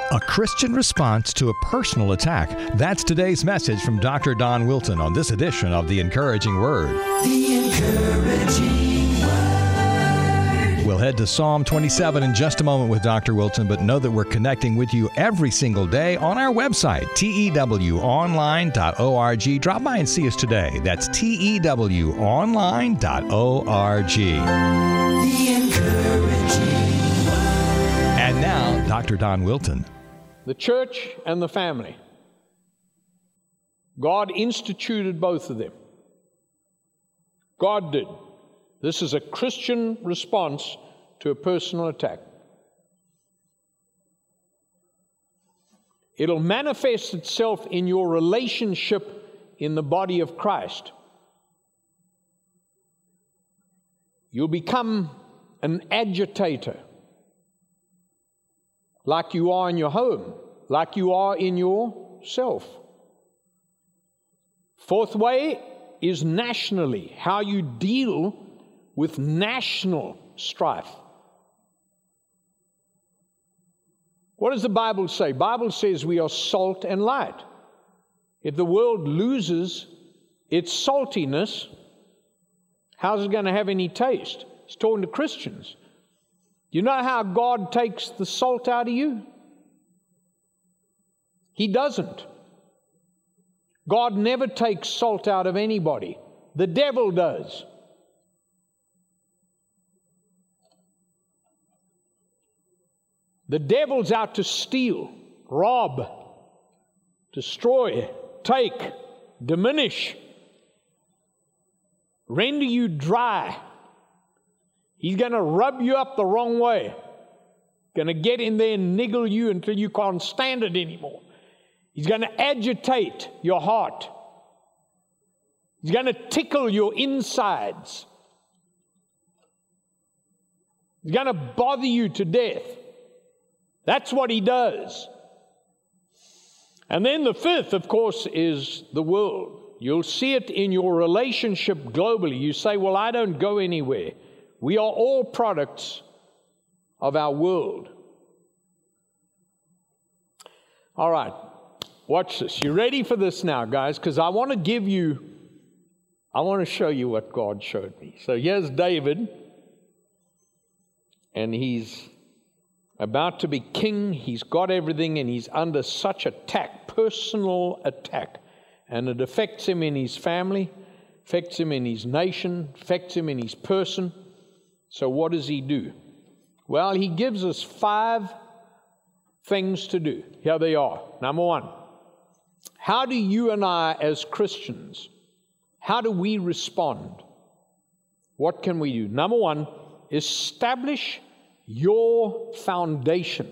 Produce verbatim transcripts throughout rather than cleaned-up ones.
A Christian response to a personal attack. That's today's message from Doctor Don Wilton on this edition of The Encouraging Word. The Encouraging Word. We'll head to Psalm twenty-seven in just a moment with Doctor Wilton, but know that we're connecting with you every single day on our website, T E W online dot org. Drop by and see us today. That's T E W online dot org. The Encouraging Word. And now, Doctor Don Wilton. The church and the family. God instituted both of them. God did. This is a Christian response to a personal attack. It'll manifest itself in your relationship in the body of Christ. You'll become an agitator, like you are in your home, like you are in yourself. Fourth way is nationally, how you deal with national strife. What does the Bible say? The Bible says we are salt and light. If the world loses its saltiness, how's it going to have any taste? It's talking to Christians. You know how God takes the salt out of you? He doesn't. God never takes salt out of anybody. The devil does. The devil's out to steal, rob, destroy, take, diminish, render you dry. He's going to rub you up the wrong way. Going to get in there and niggle you until you can't stand it anymore. He's going to agitate your heart. He's going to tickle your insides. He's going to bother you to death. That's what he does. And then the fifth, of course, is the world. You'll see it in your relationship globally. You say, well, I don't go anywhere. We are all products of our world. All right, watch this. You ready for this now, guys? Because I want to give you, I want to show you what God showed me. So here's David, and he's about to be king. He's got everything, and he's under such attack, personal attack. And it affects him in his family, affects him in his nation, affects him in his person. So what does he do? Well, he gives us five things to do. Here they are. Number one, how do you and I as Christians, how do we respond? What can we do? Number one, establish your foundation.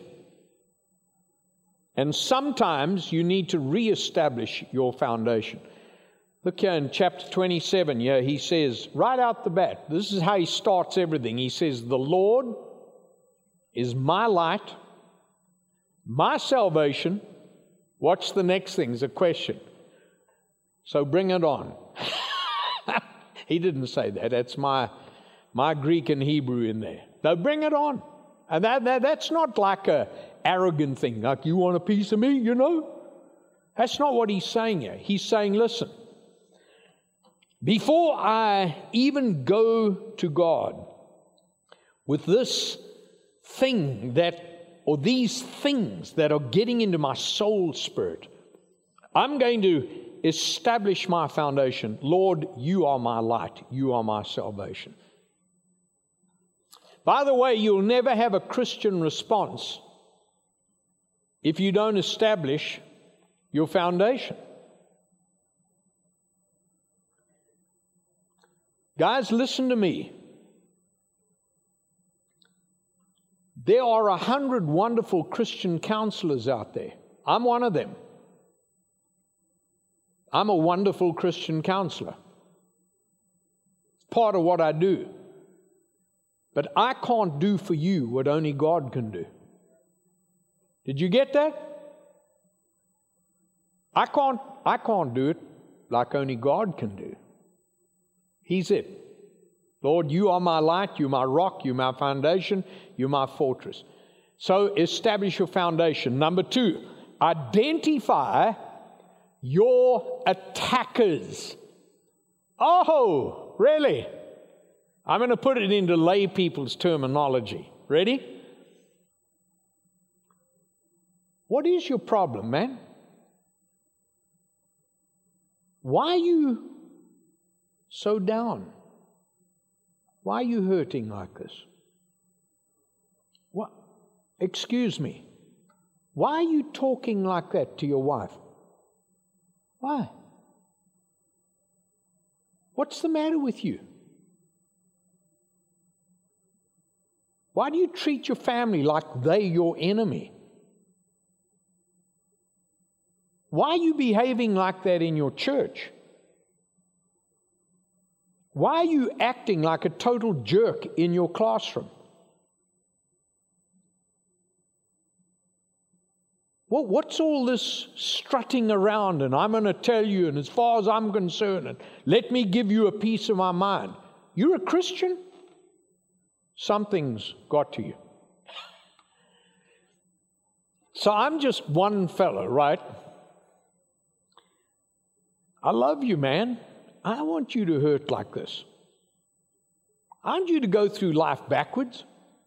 And sometimes you need to reestablish your foundation. Look here in chapter twenty-seven, yeah, he says, right out the bat, this is how he starts everything. He says, the Lord is my light, my salvation. Watch the next thing, is a question. So bring it on. He didn't say that. That's my, my Greek and Hebrew in there. No, bring it on. And that, that that's not like a arrogant thing, like you want a piece of me, you know? That's not what he's saying here. He's saying, listen, before I even go to God with this thing that, or these things that are getting into my soul spirit, I'm going to establish my foundation. Lord, you are my light. You are my salvation. By the way, you'll never have a Christian response if you don't establish your foundation. Guys, listen to me. There are a hundred wonderful Christian counselors out there. I'm one of them. I'm a wonderful Christian counselor. It's part of what I do. But I can't do for you what only God can do. Did you get that? I can't, I can't do it like only God can do. He's it. Lord, you are my light, you're my rock, you're my foundation, you're my fortress. So establish your foundation. Number two, identify your attackers. Oh, really? I'm going to put it into lay people's terminology. Ready? What is your problem, man? Why are you so down? Why are you hurting like this? What? Excuse me. Why are you talking like that to your wife? Why? What's the matter with you? Why do you treat your family like they your enemy? Why are you behaving like that in your church? Why are you acting like a total jerk in your classroom? Well, what's all this strutting around, and I'm going to tell you, and as far as I'm concerned, and let me give you a piece of my mind. You're a Christian? Something's got to you. So I'm just one fellow, right? I love you, man. I don't want you to hurt like this. I want you to go through life backwards.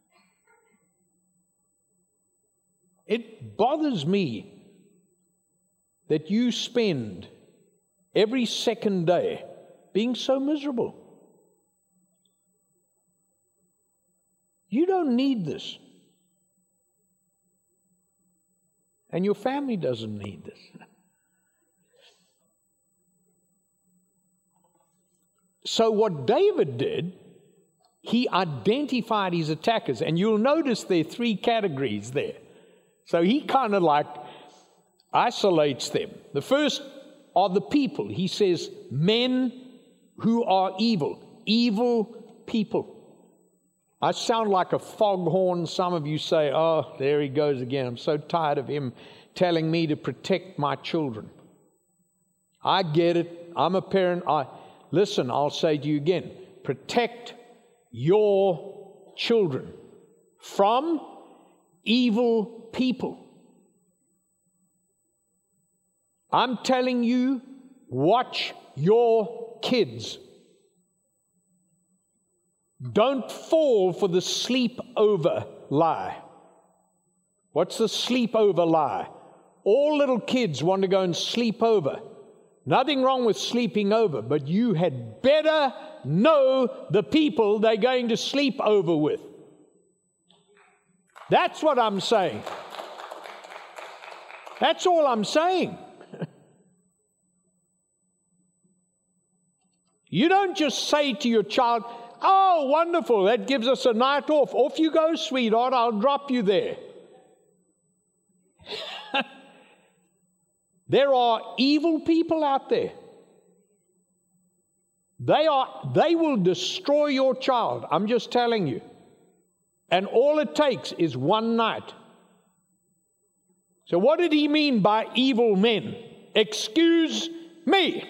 It bothers me that you spend every second day being so miserable. You don't need this. And your family doesn't need this. So what David did, he identified his attackers. And you'll notice there are three categories there. So he kind of like isolates them. The first are the people. He says, men who are evil. Evil people. I sound like a foghorn. Some of you say, oh, there he goes again. I'm so tired of him telling me to protect my children. I get it. I'm a parent. I Listen, I'll say to you again, protect your children from evil people. I'm telling you, watch your kids. Don't fall for the sleepover lie. What's the sleepover lie? All little kids want to go and sleep over. Nothing wrong with sleeping over, but you had better know the people they're going to sleep over with. That's what I'm saying. That's all I'm saying. You don't just say to your child, oh, wonderful, that gives us a night off. Off you go, sweetheart, I'll drop you there. There are evil people out there. They are, they will destroy your child. I'm just telling you. And all it takes is one night. So what did he mean by evil men? Excuse me.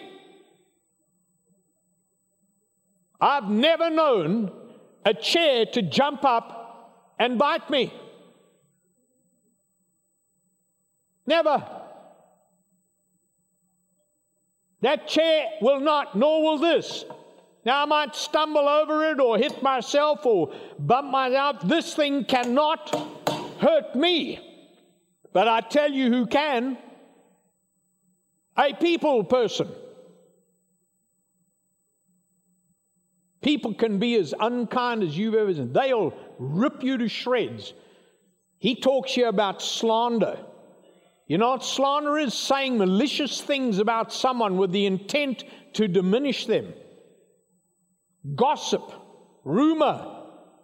I've never known a chair to jump up and bite me. Never. That chair will not, nor will this. Now I might stumble over it or hit myself or bump myself. This thing cannot hurt me. But I tell you who can. A people person. People can be as unkind as you've ever seen. They'll rip you to shreds. He talks here about slander. You know what slander is? Saying malicious things about someone with the intent to diminish them. Gossip, rumor.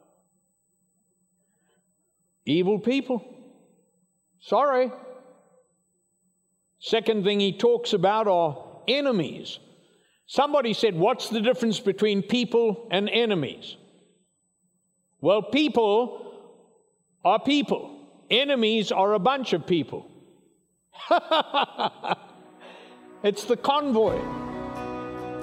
Evil people. Sorry. Second thing he talks about are enemies. Somebody said, what's the difference between people and enemies? Well, people are people. Enemies are a bunch of people. It's the convoy.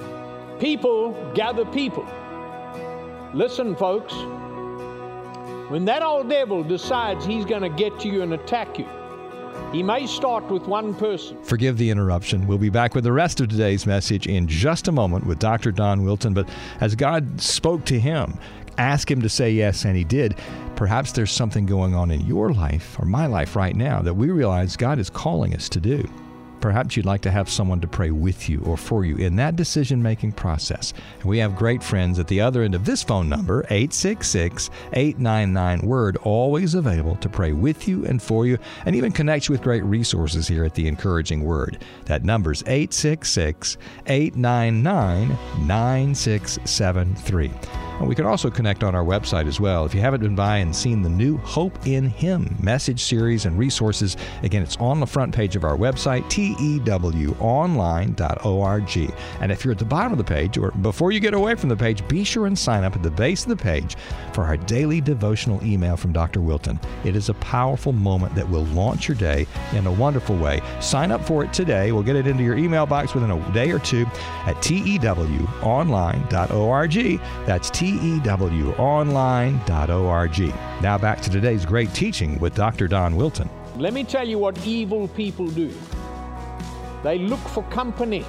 People gather people. Listen, folks. When that old devil decides he's going to get to you and attack you, he may start with one person. Forgive the interruption. We'll be back with the rest of today's message in just a moment with Doctor Don Wilton. But as God spoke to him, ask him to say yes, and he did. Perhaps there's something going on in your life or my life right now that we realize God is calling us to do. Perhaps you'd like to have someone to pray with you or for you in that decision-making process. And we have great friends at the other end of this phone number, eight six six, eight nine nine, WORD, always available to pray with you and for you, and even connect you with great resources here at The Encouraging Word. That number's eight six six, eight nine nine, nine six seven three. And we can also connect on our website as well. If you haven't been by and seen the new Hope in Him message series and resources, again, it's on the front page of our website, T E W online dot org. And if you're at the bottom of the page, or before you get away from the page, be sure and sign up at the base of the page for our daily devotional email from Doctor Wilton. It is a powerful moment that will launch your day in a wonderful way. Sign up for it today. We'll get it into your email box within a day or two at T E W online dot org. That's T E W online dot org. Now back to today's great teaching with Doctor Don Wilton. Let me tell you what evil people do. They look for company.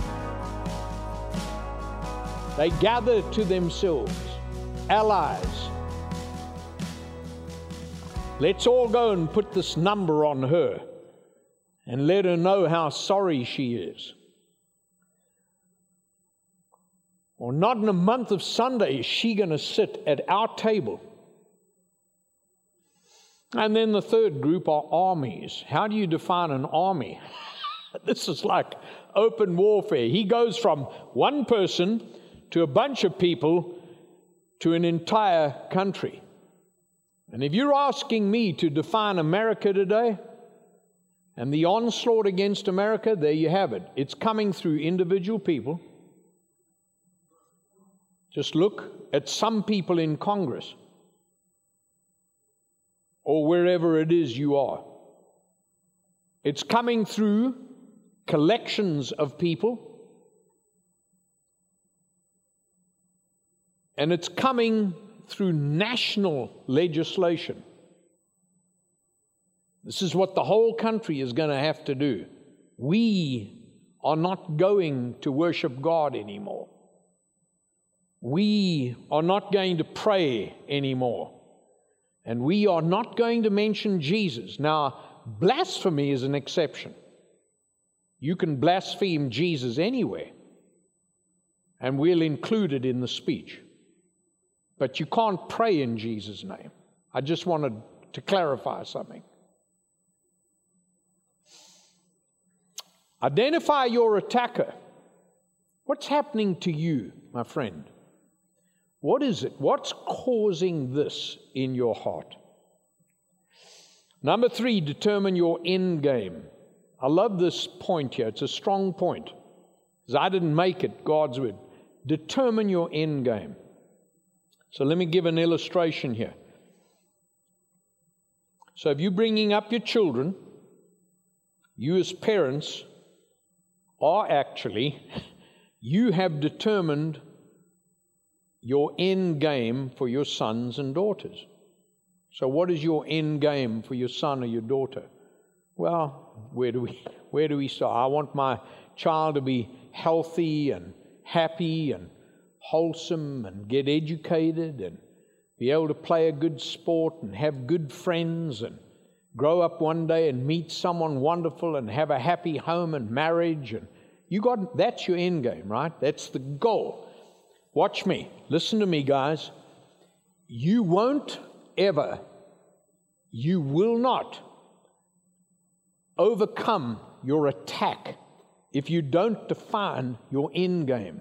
They gather to themselves allies. Let's all go and put this number on her and let her know how sorry she is. Or not in a month of Sunday is she going to sit at our table. And then the third group are armies. How do you define an army? This is like open warfare. He goes from one person to a bunch of people to an entire country. And if you're asking me to define America today and the onslaught against America, there you have it. It's coming through individual people. Just look at some people in Congress or wherever it is you are. It's coming through collections of people, and it's coming through national legislation. This is what the whole country is going to have to do. We are not going to worship God anymore. We are not going to pray anymore. And we are not going to mention Jesus. Now, blasphemy is an exception. You can blaspheme Jesus anywhere, and we'll include it in the speech. But you can't pray in Jesus' name. I just wanted to clarify something. Identify your attacker. What's happening to you, my friend? What is it? What's causing this in your heart? Number three, determine your end game. I love this point here. It's a strong point, because I didn't make it, God's word. Determine your end game. So let me give an illustration here. So if you're bringing up your children, you as parents are actually, you have determined your end game for your sons and daughters. So what is your end game for your son or your daughter? Well, where do we where do we start? I want my child to be healthy and happy and wholesome and get educated and be able to play a good sport and have good friends and grow up one day and meet someone wonderful and have a happy home and marriage. And you got that's your end game, right? That's the goal. Watch me. Listen to me, guys. You won't ever, you will not overcome your attack if you don't define your end game.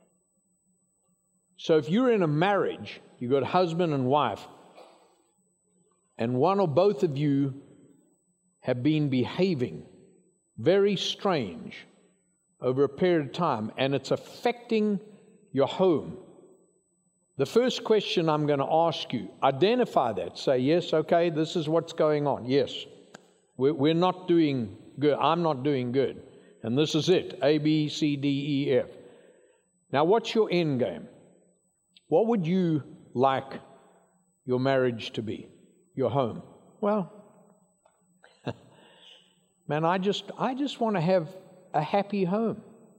So if you're in a marriage, you've got husband and wife, and one or both of you have been behaving very strange over a period of time, and it's affecting your home, the first question I'm going to ask you, identify that. Say, yes, okay, this is what's going on. Yes, we're, we're not doing good. I'm not doing good. And this is it, A, B, C, D, E, F. Now, what's your end game? What would you like your marriage to be, your home? Well, man, I just I just want to have a happy home.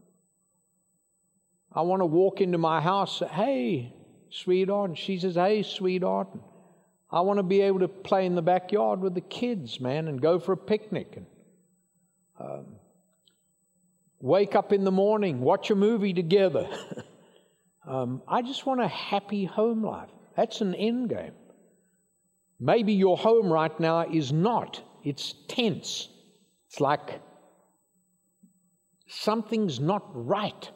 I want to walk into my house, hey, sweetheart, and she says, hey, sweetheart. I want to be able to play in the backyard with the kids, man, and go for a picnic, and um, wake up in the morning, watch a movie together. um, I just want a happy home life. That's an end game. Maybe your home right now is not. It's tense. It's like something's not right.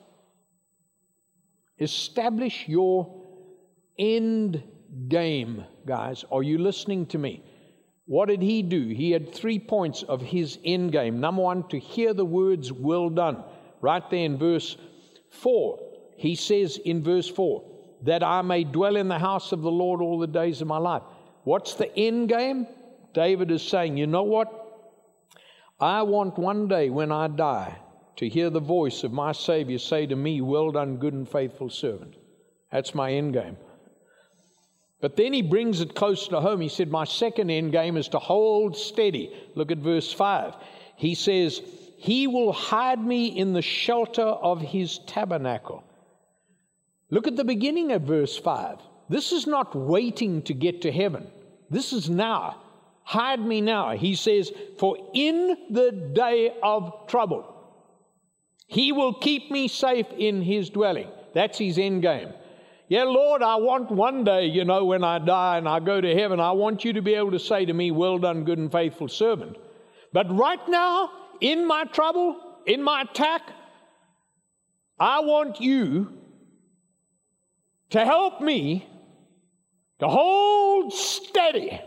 Establish your end game, guys. Are you listening to me? What did he do? He had three points of his end game. Number one, to hear the words, well done. Right there in verse four. He says in verse four, that I may dwell in the house of the Lord all the days of my life. What's the end game? David is saying, you know what? I want one day when I die to hear the voice of my Savior say to me, well done, good and faithful servant. That's my end game. But then he brings it close to home. He said, my second end game is to hold steady. Look at verse five. He says, he will hide me in the shelter of his tabernacle. Look at the beginning of verse five. This is not waiting to get to heaven. This is now. Hide me now. He says, for in the day of trouble, he will keep me safe in his dwelling. That's his end game. Yeah, Lord, I want one day, you know, when I die and I go to heaven, I want you to be able to say to me, well done, good and faithful servant. But right now, in my trouble, in my attack, I want you to help me to hold steady.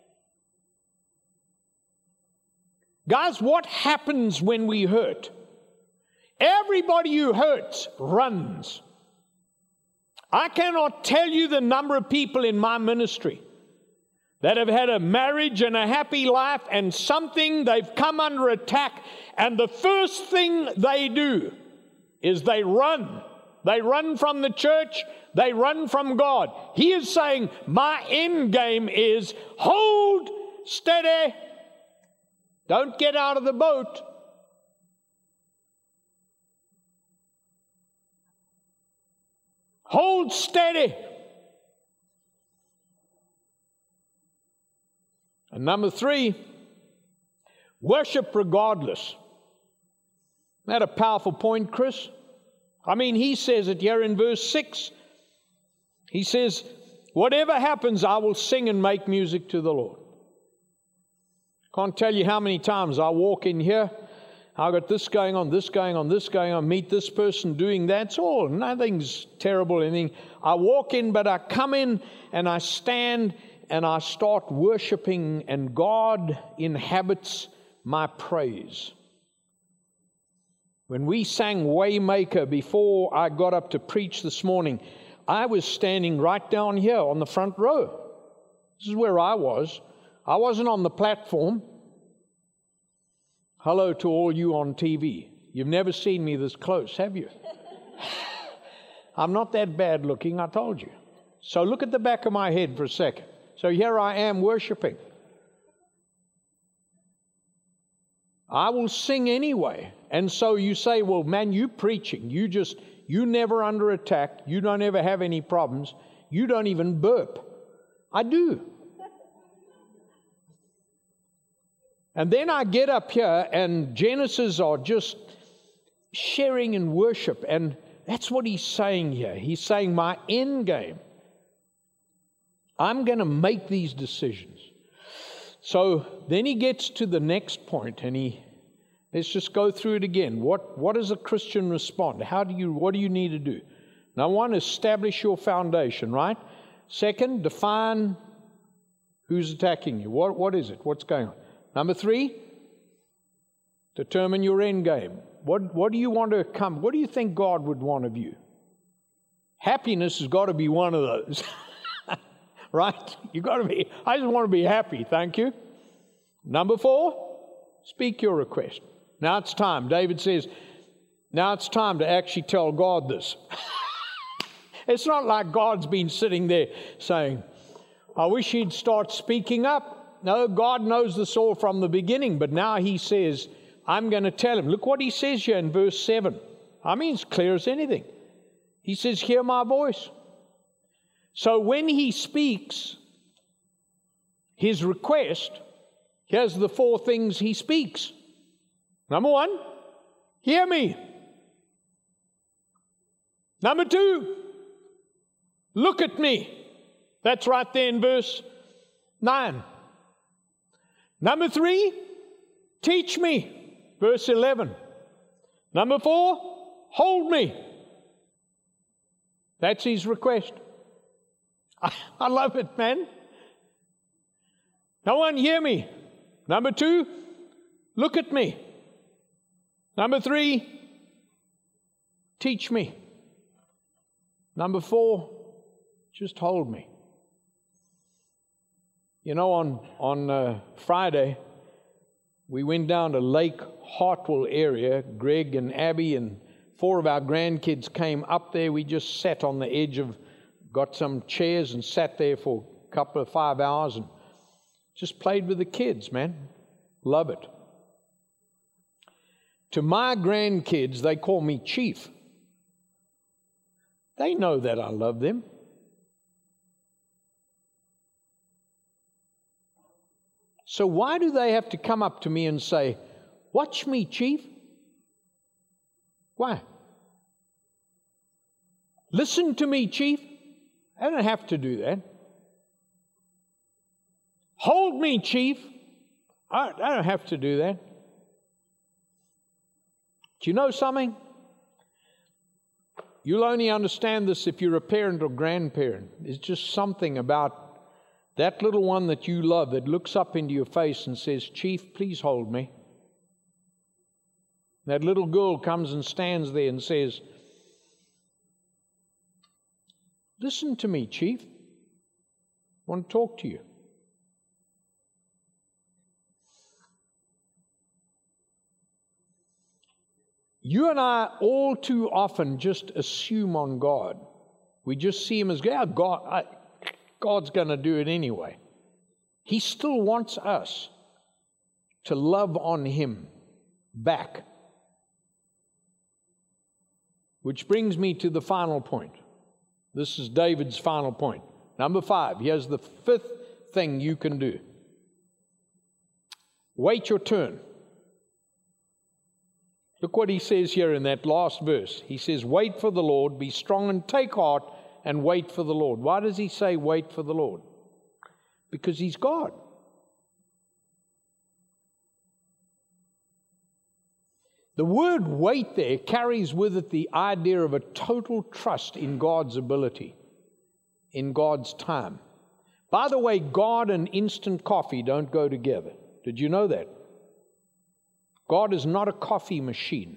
Guys, what happens when we hurt? Everybody who hurts runs. I cannot tell you the number of people in my ministry that have had a marriage and a happy life, and something, they've come under attack, and the first thing they do is they run. They run from the church. They run from God. He is saying, my end game is hold steady. Don't get out of the boat. Hold steady. And number three, worship regardless. Isn't that a powerful point, Chris? I mean, he says it here in verse six. He says, whatever happens, I will sing and make music to the Lord. Can't tell you how many times I walk in here, I've got this going on, this going on, this going on, meet this person doing that. It's all, nothing's terrible, anything. I walk in, but I come in and I stand and I start worshiping, and God inhabits my praise. When we sang Waymaker before I got up to preach this morning, I was standing right down here on the front row. This is where I was. I wasn't on the platform. Hello to all you on T V. You've never seen me this close, have you? I'm not that bad looking, I told you. So look at the back of my head for a second. So here I am worshiping. I will sing anyway. And so you say, well, man, you preaching. You just, you never under attack. You don't ever have any problems. You don't even burp. I do. And then I get up here and Genesis are just sharing in worship. And that's what he's saying here. He's saying my end game. I'm going to make these decisions. So then he gets to the next point, and he, let's just go through it again. What, what does a Christian respond? How do you, what do you need to do? Now, one, establish your foundation, right? Second, define who's attacking you. What, what is it? What's going on? Number three, determine your end game. What, what do you want to come? What do you think God would want of you? Happiness has got to be one of those. Right? You got to be, I just want to be happy, thank you. Number four, speak your request. Now it's time. David says, now it's time to actually tell God this. It's not like God's been sitting there saying, I wish he'd start speaking up. No, God knows this all from the beginning, but now he says, I'm going to tell him. Look what he says here in verse seven. I mean, it's clear as anything. He says, hear my voice. So when he speaks his request, here's the four things he speaks. Number one, hear me. Number two, look at me. That's right there in verse nine. Number three, teach me. Verse eleven. Number four, hold me. That's his request. I, I love it, man. Number one, hear me. Number two, look at me. Number three, teach me. Number four, just hold me. You know, on, on uh, Friday, we went down to Lake Hartwell area. Greg and Abby and four of our grandkids came up there. We just sat on the edge of, got some chairs and sat there for a couple of five hours and just played with the kids, man. Love it. To my grandkids, they call me Chief. They know that I love them. So why do they have to come up to me and say, watch me, Chief? Why? Listen to me, Chief. I don't have to do that. Hold me, Chief. I, I don't have to do that. Do you know something? You'll only understand this if you're a parent or grandparent. It's just something about that little one that you love that looks up into your face and says, Chief, please hold me. That little girl comes and stands there and says, listen to me, Chief. I want to talk to you. You and I all too often just assume on God. We just see Him as, yeah, God, I, God's going to do it anyway. He still wants us to love on Him back. Which brings me to the final point. This is David's final point. Number five, here's the fifth thing you can do. Wait your turn. Look what he says here in that last verse. He says, wait for the Lord, be strong and take heart and wait for the Lord. Why does he say wait for the Lord? Because He's God. The word wait there carries with it the idea of a total trust in God's ability, in God's time. By the way, God and instant coffee don't go together. Did you know that? God is not a coffee machine.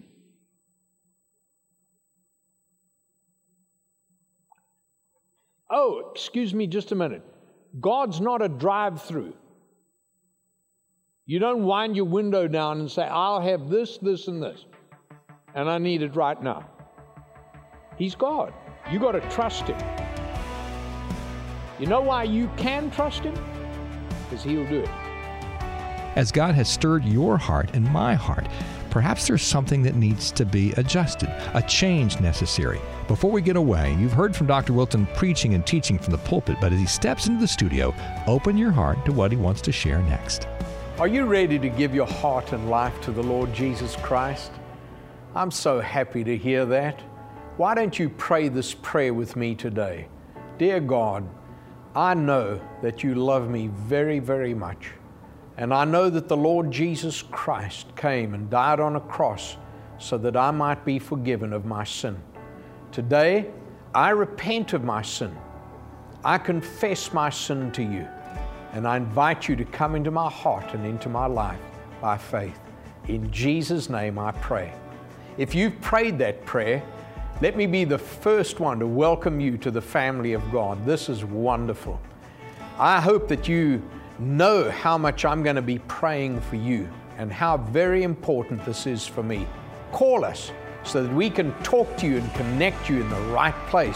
Oh, excuse me just a minute. God's not a drive-through. You don't wind your window down and say, I'll have this, this, and this, and I need it right now. He's God. You got to trust Him. You know why you can trust Him? Because He'll do it. As God has stirred your heart and my heart, perhaps there's something that needs to be adjusted, a change necessary. Before we get away, you've heard from Doctor Wilton preaching and teaching from the pulpit, but as he steps into the studio, open your heart to what he wants to share next. Are you ready to give your heart and life to the Lord Jesus Christ? I'm so happy to hear that. Why don't you pray this prayer with me today? Dear God, I know that you love me very, very much. And I know that the Lord Jesus Christ came and died on a cross so that I might be forgiven of my sin. Today, I repent of my sin. I confess my sin to you. And I invite you to come into my heart and into my life by faith. In Jesus' name I pray. If you've prayed that prayer, let me be the first one to welcome you to the family of God. This is wonderful. I hope that you know how much I'm going to be praying for you and how very important this is for me. Call us so that we can talk to you and connect you in the right place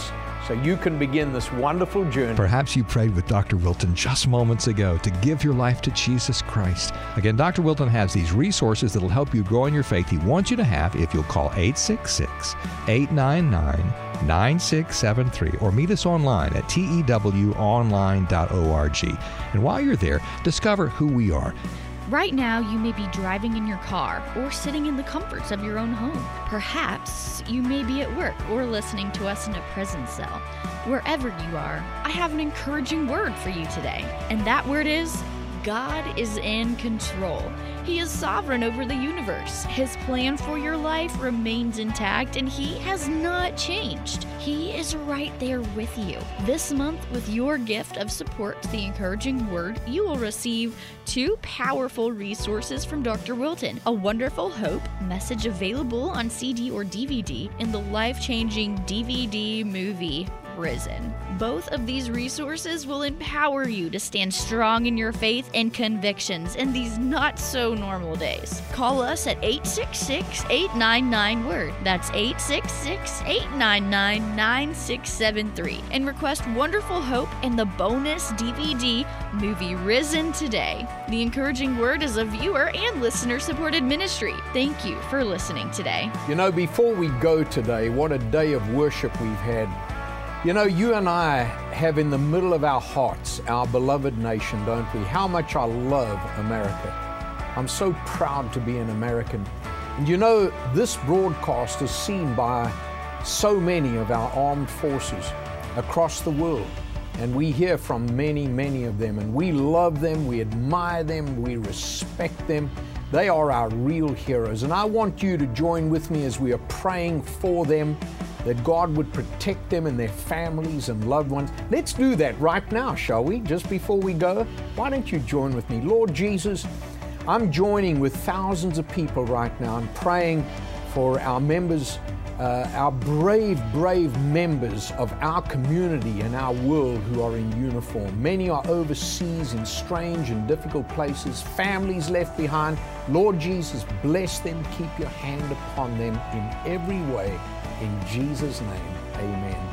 so you can begin this wonderful journey. Perhaps you prayed with Doctor Wilton just moments ago to give your life to Jesus Christ. Again, Doctor Wilton has these resources that will help you grow in your faith. He wants you to have if you'll call eight six six, eight nine nine, nine six seven three or meet us online at T E W online dot org. And while you're there, discover who we are. Right now, you may be driving in your car or sitting in the comforts of your own home. Perhaps you may be at work or listening to us in a prison cell. Wherever you are, I have an encouraging word for you today. And that word is, God is in control. He is sovereign over the universe. His plan for your life remains intact, and He has not changed. He is right there with you. This month, with your gift of support to the encouraging word, you will receive two powerful resources from Doctor Wilton: A Wonderful Hope message available on C D or D V D, and the life-changing D V D movie, Risen. Both of these resources will empower you to stand strong in your faith and convictions in these not-so-normal days. Call us at eight six six, eight nine nine, word. That's eight six six, eight nine nine, nine six seven three. And request Wonderful Hope and the bonus D V D movie Risen today. The Encouraging Word is a viewer and listener-supported ministry. Thank you for listening today. You know, before we go today, what a day of worship we've had. You know, you and I have in the middle of our hearts our beloved nation, don't we? How much I love America. I'm so proud to be an American. And you know, this broadcast is seen by so many of our armed forces across the world. And we hear from many, many of them. And we love them, we admire them, we respect them. They are our real heroes. And I want you to join with me as we are praying for them, that God would protect them and their families and loved ones. Let's do that right now, shall we? Just before we go, why don't you join with me? Lord Jesus, I'm joining with thousands of people right now. I'm praying for our members, uh, our brave, brave members of our community and our world who are in uniform. Many are overseas in strange and difficult places, families left behind. Lord Jesus, bless them, keep your hand upon them in every way. In Jesus' name, amen.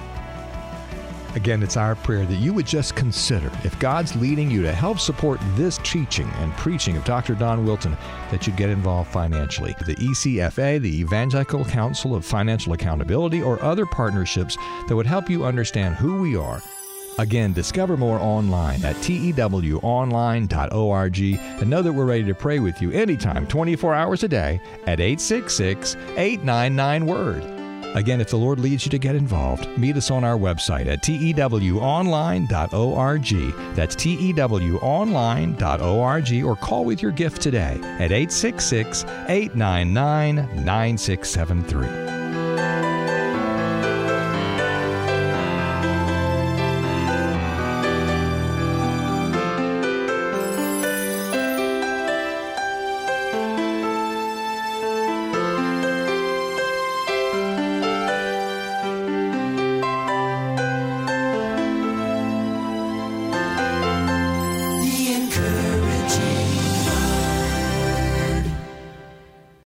Again, it's our prayer that you would just consider, if God's leading you to help support this teaching and preaching of Doctor Don Wilton, that you'd get involved financially. The E C F A, the Evangelical Council of Financial Accountability, or other partnerships that would help you understand who we are. Again, discover more online at T E W online dot org, and know that we're ready to pray with you anytime, twenty-four hours a day, at eight six six, eight nine nine, word. Again, if the Lord leads you to get involved, meet us on our website at T E W online dot org. That's T E W online dot org, or call with your gift today at eight six six, eight nine nine, nine six seven three.